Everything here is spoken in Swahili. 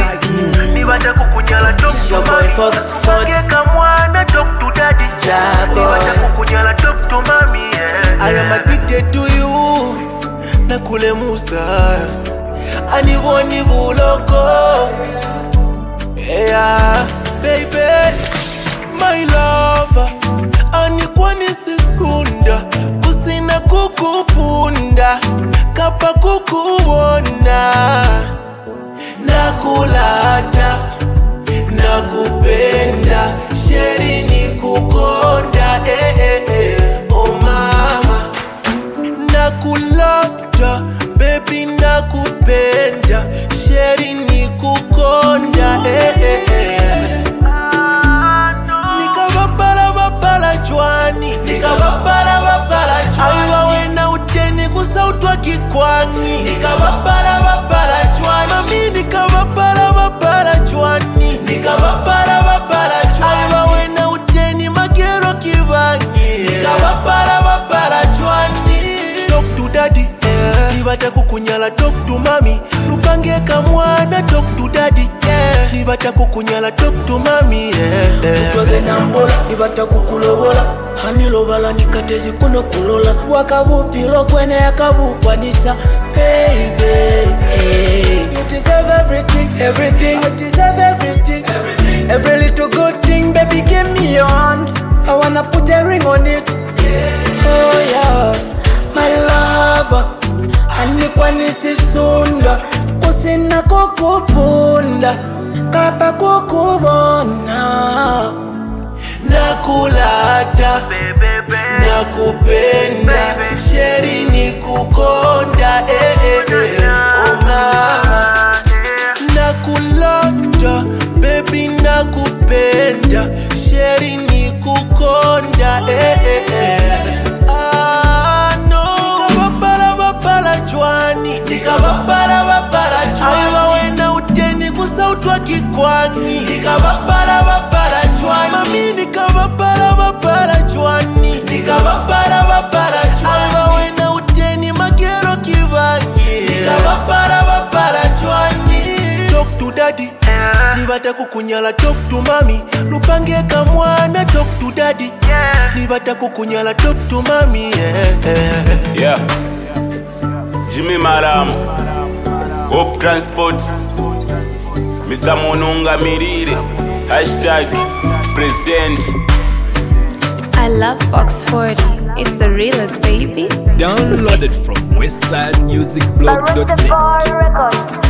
Nibata kukunyala talk to mommy. Upange kamwana talk to daddy. Nibata kukunyala talk to mommy. I am addicted to you. Nakule Musa. Aniwoni buloko. Yeah, baby. My lover. Anikwani sisunda. Kusina kukupunda. Kapa kukuona. Nakulata. Nakupenda. Sheri ni kukonda. Oh mama. Nakulata. Baby nakupenda. Sheri ni kukonda. Nikababala chwani. Nikababala chwani. Aiwa wena uteni kusautwa kikwani. Nikababala chwani. Mami nikababala chwani. Nikababala chwani. Aiwa wena uteni magero kivangi. Nikababala chwani. Talk to daddy. Nibata kukunyala talk to mommy. Lupange kamwana talk to daddy. Nibata kukunyala talk to mommy. Tutoze nambola nibata kukulobola. Hanilobala nikatezi kuno kulola. Wakabupilo kwene yakabukwanisa. Baby, you deserve everything, everything. I deserve everything, everything. Every little good thing, baby, give me your hand. I wanna put a ring on it. Oh yeah, my lover. Anikwani sisunda. Kusina kukupunda. Kapa kukubona. Nakulata. Nakupenda. Sheri ni kukonda. Oh mama. Nakulata. Baby nakupenda. Sheri ni kukonda. Nikababala chwani. Nikababala chwani. Aiwa wena uteni kusautwa kikwani. Nikababala chwani. Mami nikababala chwani. Nikababala chwani. Aiwa wena uteni magero kivangi. Nikababala chwani. Talk to daddy. Nibata kukunyala talk to mommy. Lupange kamwana talk to daddy. Nibata kukunyala talk to mommy. Yeah. Jimmy Maramu, Hope Transport, Mr. Monunga Mirire, #President. I love Fox 40. It's the realest, baby. Downloaded from westsidemusicblog.net.